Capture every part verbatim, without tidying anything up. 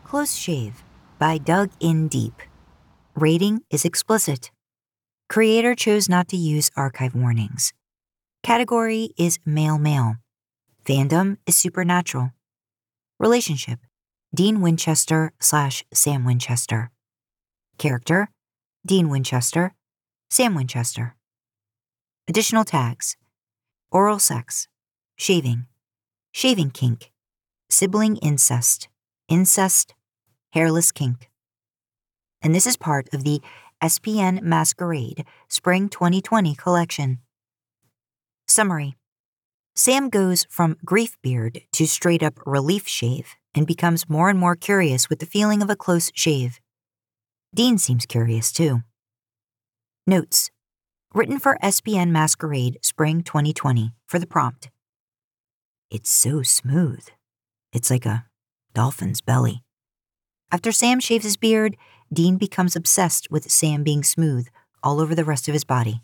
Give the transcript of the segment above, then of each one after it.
Close Shave by Dug In Deep. Rating is explicit. Creator chose not to use archive warnings. Category is male-male. Fandom is supernatural. Relationship: Dean Winchester slash Sam Winchester. Character: Dean Winchester, Sam Winchester. Additional tags: oral sex, shaving, shaving kink, sibling incest, incest, hairless kink. And this is part of the S P N Masquerade Spring twenty twenty collection. Summary: Sam goes from grief beard to straight-up relief shave and becomes more and more curious with the feeling of a close shave. Dean seems curious too. Notes: written for S P N Masquerade Spring twenty twenty for the prompt. It's so smooth. It's like a dolphin's belly. After Sam shaves his beard, Dean becomes obsessed with Sam being smooth all over the rest of his body.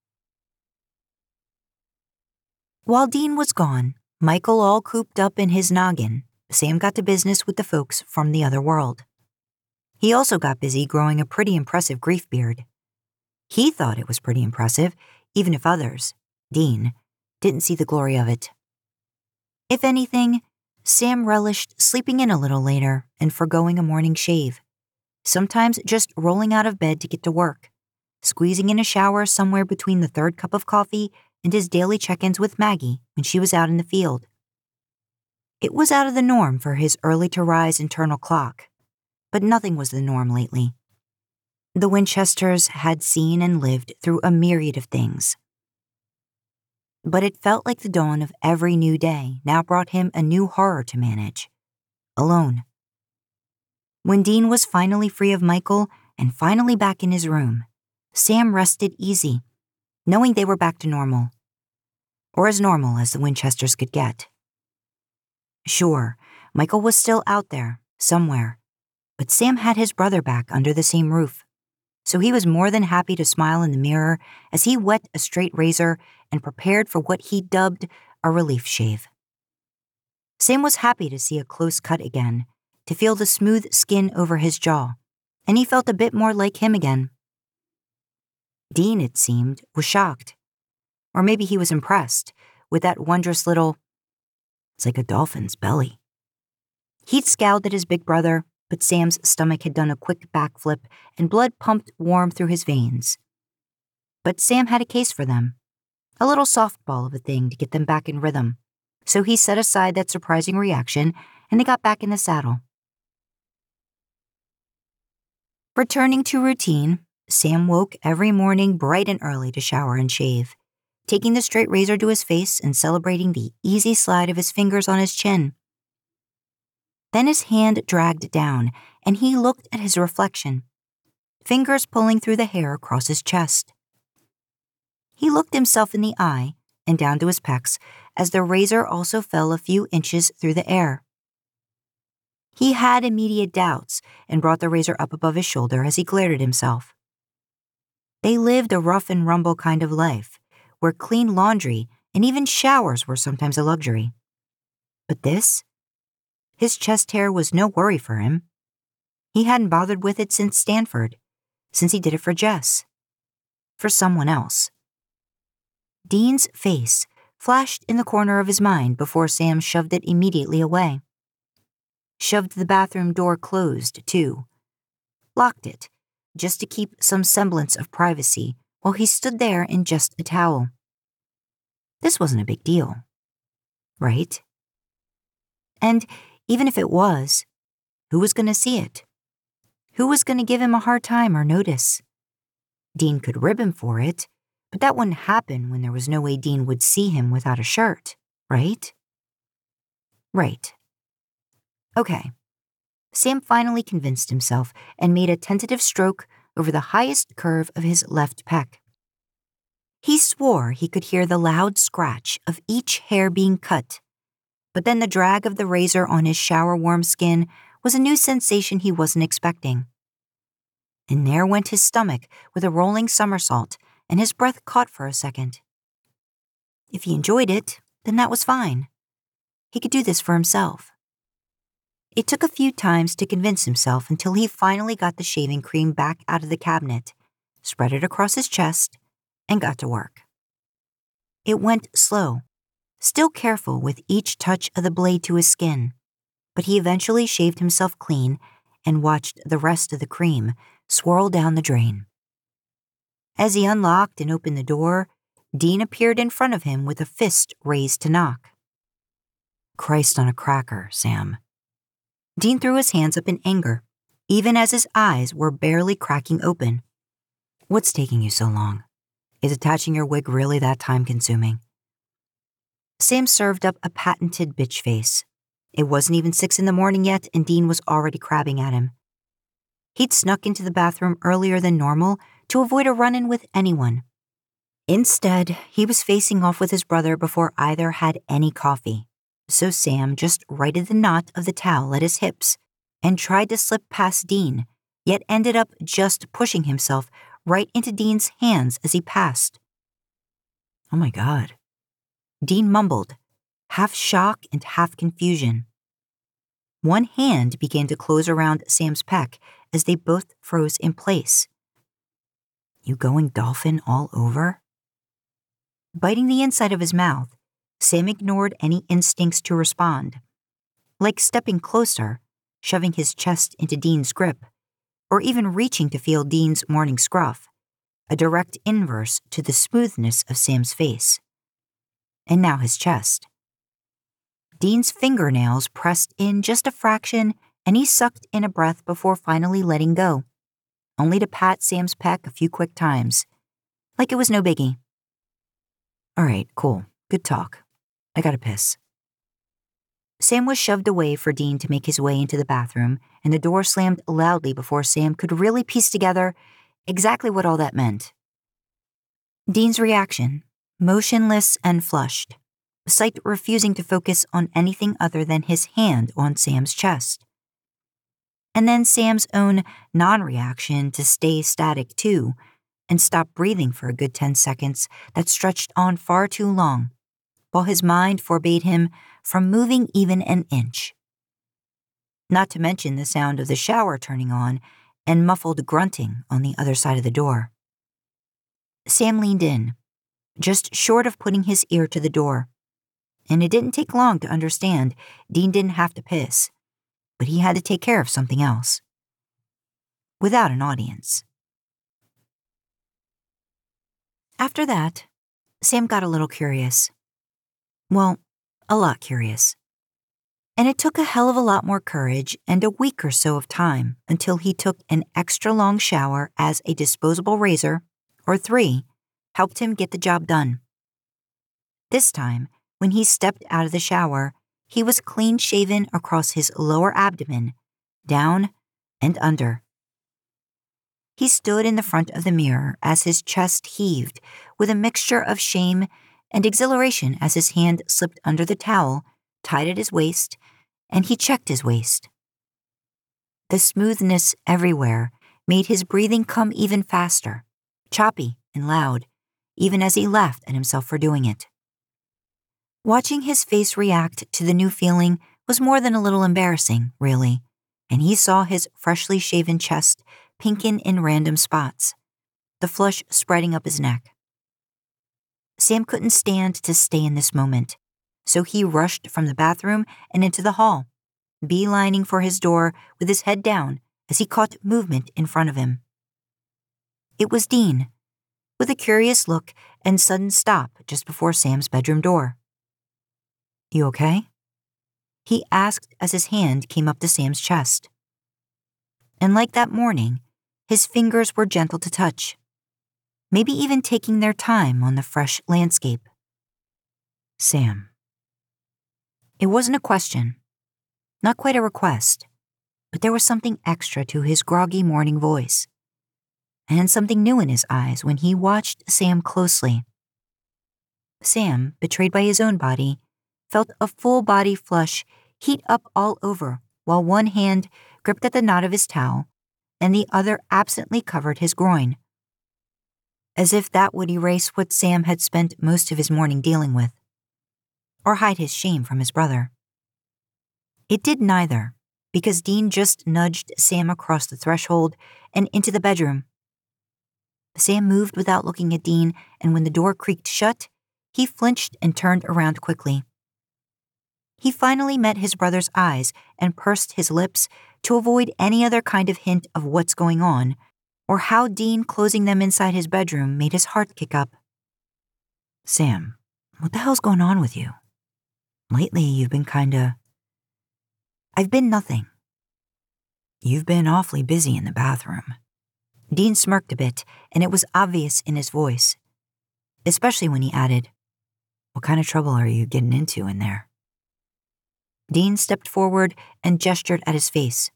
While Dean was gone, Michael all cooped up in his noggin, Sam got to business with the folks from the other world. He also got busy growing a pretty impressive grief beard. He thought it was pretty impressive, even if others, Dean, didn't see the glory of it. If anything, Sam relished sleeping in a little later and forgoing a morning shave, sometimes just rolling out of bed to get to work, squeezing in a shower somewhere between the third cup of coffee and his daily check-ins with Maggie when she was out in the field. It was out of the norm for his early-to-rise internal clock, but nothing was the norm lately. The Winchesters had seen and lived through a myriad of things. But it felt like the dawn of every new day now brought him a new horror to manage. Alone. When Dean was finally free of Michael and finally back in his room, Sam rested easy, knowing they were back to normal. Or as normal as the Winchesters could get. Sure, Michael was still out there, somewhere, but Sam had his brother back under the same roof, so he was more than happy to smile in the mirror as he wet a straight razor and prepared for what he dubbed a relief shave. Sam was happy to see a close cut again, to feel the smooth skin over his jaw, and he felt a bit more like him again. Dean, it seemed, was shocked. Or maybe he was impressed with that wondrous little, it's like a dolphin's belly. He'd scowled at his big brother, but Sam's stomach had done a quick backflip and blood pumped warm through his veins. But Sam had a case for them, a little softball of a thing to get them back in rhythm, so he set aside that surprising reaction and they got back in the saddle. Returning to routine, Sam woke every morning bright and early to shower and shave, taking the straight razor to his face and celebrating the easy slide of his fingers on his chin. Then his hand dragged down, and he looked at his reflection, fingers pulling through the hair across his chest. He looked himself in the eye and down to his pecs as the razor also fell a few inches through the air. He had immediate doubts and brought the razor up above his shoulder as he glared at himself. They lived a rough and rumble kind of life, where clean laundry and even showers were sometimes a luxury. But this? His chest hair was no worry for him. He hadn't bothered with it since Stanford, since he did it for Jess. For someone else. Dean's face flashed in the corner of his mind before Sam shoved it immediately away. Shoved the bathroom door closed, too. Locked it, just to keep some semblance of privacy while he stood there in just a towel. This wasn't a big deal, right? And even if it was, who was going to see it? Who was going to give him a hard time or notice? Dean could rib him for it, but that wouldn't happen when there was no way Dean would see him without a shirt, right? Right. Okay. Sam finally convinced himself and made a tentative stroke over the highest curve of his left pec. He swore he could hear the loud scratch of each hair being cut, but then the drag of the razor on his shower-warm skin was a new sensation he wasn't expecting. And there went his stomach with a rolling somersault, and his breath caught for a second. If he enjoyed it, then that was fine. He could do this for himself. It took a few times to convince himself until he finally got the shaving cream back out of the cabinet, spread it across his chest, and got to work. It went slow, still careful with each touch of the blade to his skin, but he eventually shaved himself clean and watched the rest of the cream swirl down the drain. As he unlocked and opened the door, Dean appeared in front of him with a fist raised to knock. Christ on a cracker, Sam. Dean threw his hands up in anger, even as his eyes were barely cracking open. What's taking you so long? Is attaching your wig really that time-consuming? Sam served up a patented bitch face. It wasn't even six in the morning yet, and Dean was already crabbing at him. He'd snuck into the bathroom earlier than normal to avoid a run-in with anyone. Instead, he was facing off with his brother before either had any coffee. So Sam just righted the knot of the towel at his hips and tried to slip past Dean, yet ended up just pushing himself right into Dean's hands as he passed. Oh my God. Dean mumbled, half shock and half confusion. One hand began to close around Sam's pec as they both froze in place. You going dolphin all over? Biting the inside of his mouth, Sam ignored any instincts to respond, like stepping closer, shoving his chest into Dean's grip, or even reaching to feel Dean's morning scruff, a direct inverse to the smoothness of Sam's face. And now his chest. Dean's fingernails pressed in just a fraction, and he sucked in a breath before finally letting go, only to pat Sam's pec a few quick times, like it was no biggie. All right, cool, good talk. I gotta piss. Sam was shoved away for Dean to make his way into the bathroom, and the door slammed loudly before Sam could really piece together exactly what all that meant. Dean's reaction, motionless and flushed, sight refusing to focus on anything other than his hand on Sam's chest. And then Sam's own non-reaction to stay static too, and stop breathing for a good ten seconds that stretched on far too long, while his mind forbade him from moving even an inch. Not to mention the sound of the shower turning on and muffled grunting on the other side of the door. Sam leaned in, just short of putting his ear to the door, and it didn't take long to understand Dean didn't have to piss, but he had to take care of something else. Without an audience. After that, Sam got a little curious. Well, a lot curious. And it took a hell of a lot more courage and a week or so of time until he took an extra long shower as a disposable razor, or three, helped him get the job done. This time, when he stepped out of the shower, he was clean-shaven across his lower abdomen, down and under. He stood in the front of the mirror as his chest heaved with a mixture of shame and exhilaration as his hand slipped under the towel, tied at his waist, and he checked his waist. The smoothness everywhere made his breathing come even faster, choppy and loud, even as he laughed at himself for doing it. Watching his face react to the new feeling was more than a little embarrassing, really, and he saw his freshly shaven chest pinken in random spots, the flush spreading up his neck. Sam couldn't stand to stay in this moment, so he rushed from the bathroom and into the hall, beelining for his door with his head down as he caught movement in front of him. It was Dean, with a curious look and sudden stop just before Sam's bedroom door. You okay? He asked as his hand came up to Sam's chest. And like that morning, his fingers were gentle to touch, maybe even taking their time on the fresh landscape. Sam. It wasn't a question, not quite a request, but there was something extra to his groggy morning voice, and something new in his eyes when he watched Sam closely. Sam, betrayed by his own body, felt a full-body flush heat up all over while one hand gripped at the knot of his towel and the other absently covered his groin, as if that would erase what Sam had spent most of his morning dealing with, or hide his shame from his brother. It did neither, because Dean just nudged Sam across the threshold and into the bedroom. Sam moved without looking at Dean, and when the door creaked shut, he flinched and turned around quickly. He finally met his brother's eyes and pursed his lips to avoid any other kind of hint of what's going on, or how Dean closing them inside his bedroom made his heart kick up. "Sam, what the hell's going on with you? Lately, you've been kinda..." "I've been nothing." "You've been awfully busy in the bathroom." Dean smirked a bit, and it was obvious in his voice, especially when he added, "What kind of trouble are you getting into in there?" Dean stepped forward and gestured at his face.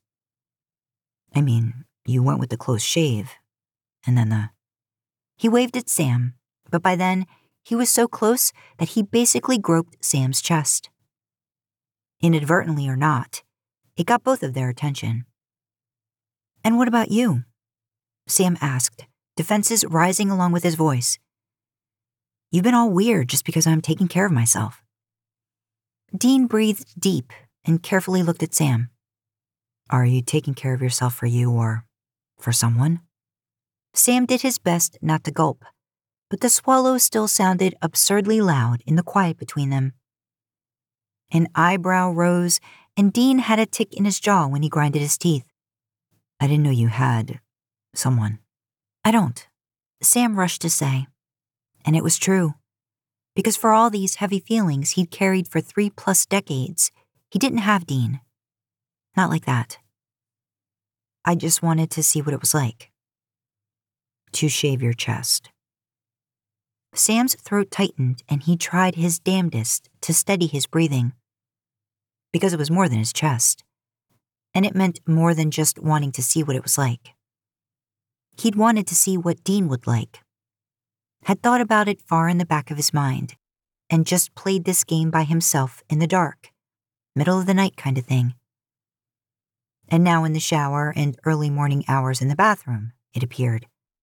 "I mean, you went with the close shave, and then the..." He waved at Sam, but by then, he was so close that he basically groped Sam's chest. Inadvertently or not, it got both of their attention. "And what about you?" Sam asked, defenses rising along with his voice. "You've been all weird just because I'm taking care of myself." Dean breathed deep and carefully looked at Sam. "Are you taking care of yourself for you or for someone?" Sam did his best not to gulp, but the swallow still sounded absurdly loud in the quiet between them. An eyebrow rose, and Dean had a tick in his jaw when he grinded his teeth. "I didn't know you had someone." "I don't," Sam rushed to say. And it was true. Because for all these heavy feelings he'd carried for three-plus decades, he didn't have Dean. Not like that. "I just wanted to see what it was like." "To shave your chest." Sam's throat tightened, and he tried his damnedest to steady his breathing. Because it was more than his chest. And it meant more than just wanting to see what it was like. He'd wanted to see what Dean would like. Had thought about it far in the back of his mind, and just played this game by himself in the dark, middle of the night kind of thing. And now in the shower and early morning hours in the bathroom, it appeared.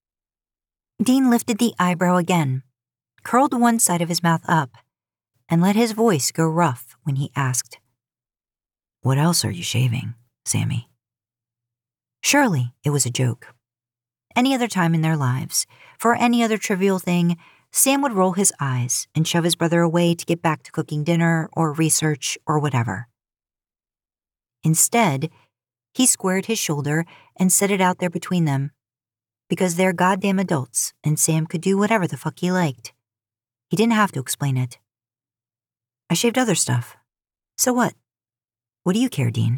Dean lifted the eyebrow again, curled one side of his mouth up, and let his voice go rough when he asked, "What else are you shaving, Sammy?" Surely it was a joke. Any other time in their lives, for any other trivial thing, Sam would roll his eyes and shove his brother away to get back to cooking dinner or research or whatever. Instead, he squared his shoulder and set it out there between them, because they're goddamn adults and Sam could do whatever the fuck he liked. He didn't have to explain it. "I shaved other stuff. So what? What do you care, Dean?"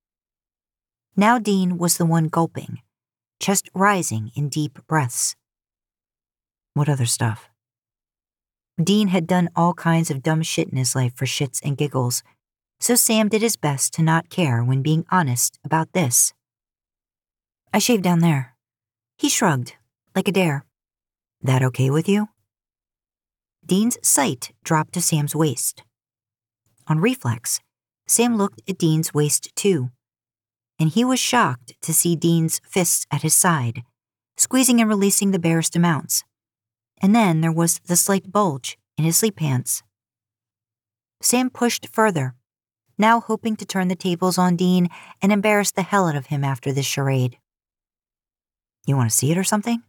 Now Dean was the one gulping, chest rising in deep breaths. "What other stuff?" Dean had done all kinds of dumb shit in his life for shits and giggles, so Sam did his best to not care when being honest about this. "I shaved down there." He shrugged, like a dare. "That okay with you?" Dean's sight dropped to Sam's waist. On reflex, Sam looked at Dean's waist too, and he was shocked to see Dean's fists at his side, squeezing and releasing the barest amounts. And then there was the slight bulge in his sleep pants. Sam pushed further, now hoping to turn the tables on Dean and embarrass the hell out of him after this charade. "You want to see it or something?"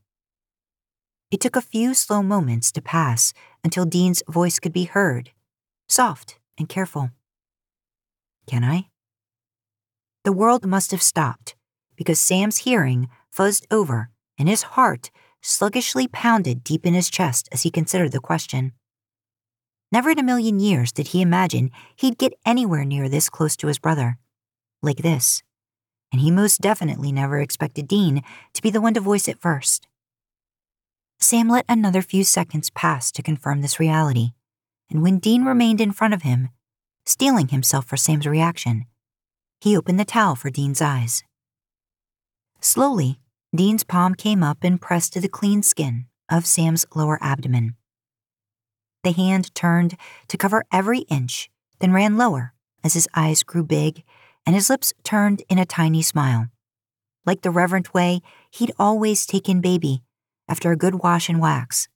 It took a few slow moments to pass until Dean's voice could be heard, soft and careful. "Can I?" The world must have stopped, because Sam's hearing fuzzed over and his heart sluggishly pounded deep in his chest as he considered the question. Never in a million years did he imagine he'd get anywhere near this close to his brother. Like this. And he most definitely never expected Dean to be the one to voice it first. Sam let another few seconds pass to confirm this reality, and when Dean remained in front of him, steeling himself for Sam's reaction, he opened the towel for Dean's eyes. Slowly, Dean's palm came up and pressed to the clean skin of Sam's lower abdomen. The hand turned to cover every inch, then ran lower as his eyes grew big and his lips turned in a tiny smile, like the reverent way he'd always taken baby after a good wash and wax.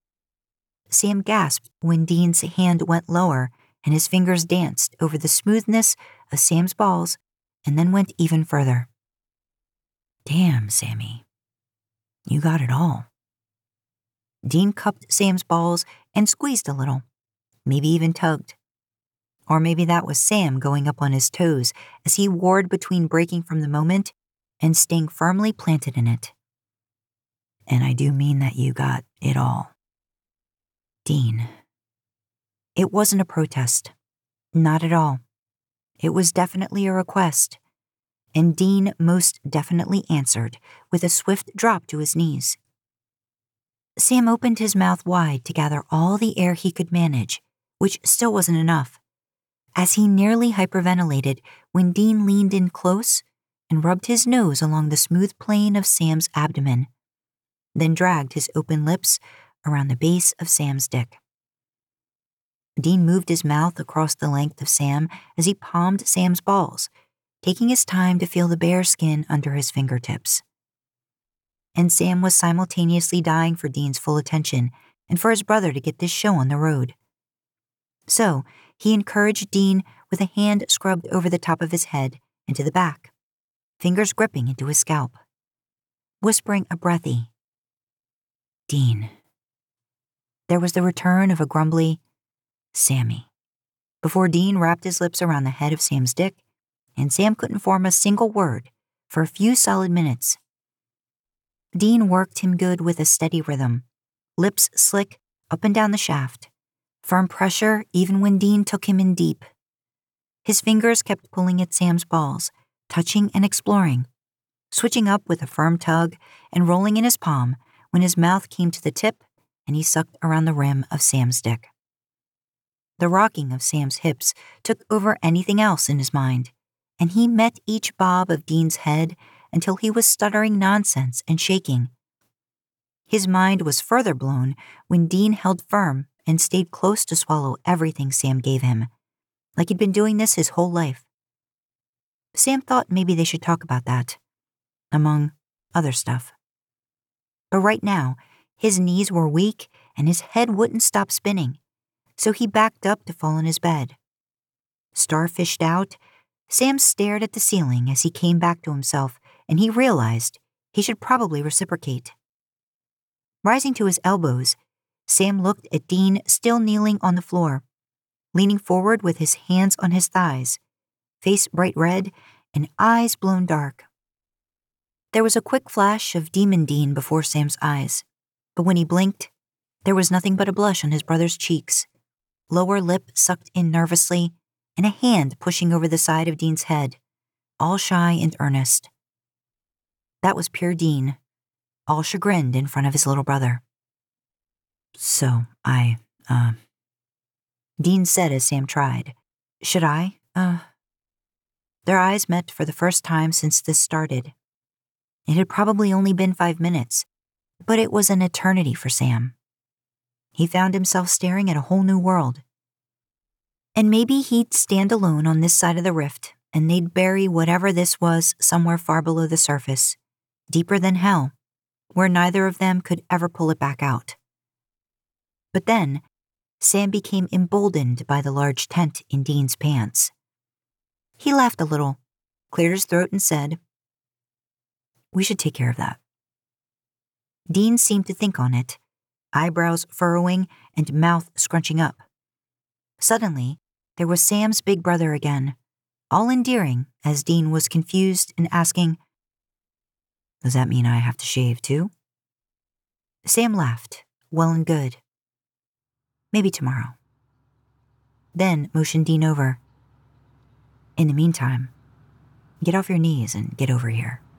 Sam gasped when Dean's hand went lower and his fingers danced over the smoothness of Sam's balls and then went even further. Damn, Sammy. You got it all. Dean cupped Sam's balls and squeezed a little, maybe even tugged. Or maybe that was Sam going up on his toes as he warred between breaking from the moment and staying firmly planted in it. And I do mean that you got it all. Dean. It wasn't a protest. Not at all. It was definitely a request. And Dean most definitely answered with a swift drop to his knees. Sam opened his mouth wide to gather all the air he could manage, which still wasn't enough, as he nearly hyperventilated when Dean leaned in close and rubbed his nose along the smooth plane of Sam's abdomen, then dragged his open lips around the base of Sam's dick. Dean moved his mouth across the length of Sam as he palmed Sam's balls, taking his time to feel the bare skin under his fingertips. And Sam was simultaneously dying for Dean's full attention and for his brother to get this show on the road. So he encouraged Dean with a hand scrubbed over the top of his head and to the back, fingers gripping into his scalp, whispering a breathy, Dean. There was the return of a grumbly, Sammy, before Dean wrapped his lips around the head of Sam's dick, and Sam couldn't form a single word for a few solid minutes. Dean worked him good with a steady rhythm, lips slick up and down the shaft, firm pressure even when Dean took him in deep. His fingers kept pulling at Sam's balls, touching and exploring, switching up with a firm tug and rolling in his palm when his mouth came to the tip and he sucked around the rim of Sam's dick. The rocking of Sam's hips took over anything else in his mind, and he met each bob of Dean's head until he was stuttering nonsense and shaking. His mind was further blown when Dean held firm and stayed close to swallow everything Sam gave him, like he'd been doing this his whole life. Sam thought maybe they should talk about that, among other stuff. But right now, his knees were weak and his head wouldn't stop spinning, so he backed up to fall in his bed. Starfished out, Sam stared at the ceiling as he came back to himself, and he realized he should probably reciprocate. Rising to his elbows, Sam looked at Dean still kneeling on the floor, leaning forward with his hands on his thighs, face bright red and eyes blown dark. There was a quick flash of Demon Dean before Sam's eyes, but when he blinked, there was nothing but a blush on his brother's cheeks, lower lip sucked in nervously, and a hand pushing over the side of Dean's head, all shy and earnest. That was pure Dean, all chagrined in front of his little brother. So, I, uh... Dean said as Sam tried, Should I, uh... Their eyes met for the first time since this started. It had probably only been five minutes, but it was an eternity for Sam. He found himself staring at a whole new world. And maybe he'd stand alone on this side of the rift, and they'd bury whatever this was somewhere far below the surface, deeper than hell, where neither of them could ever pull it back out. But then, Sam became emboldened by the large tent in Dean's pants. He laughed a little, cleared his throat and said, We should take care of that. Dean seemed to think on it, eyebrows furrowing and mouth scrunching up. Suddenly, there was Sam's big brother again, all endearing as Dean was confused and asking, Does that mean I have to shave too? Sam laughed, well and good. Maybe tomorrow. Then motioned Dean over. In the meantime, get off your knees and get over here.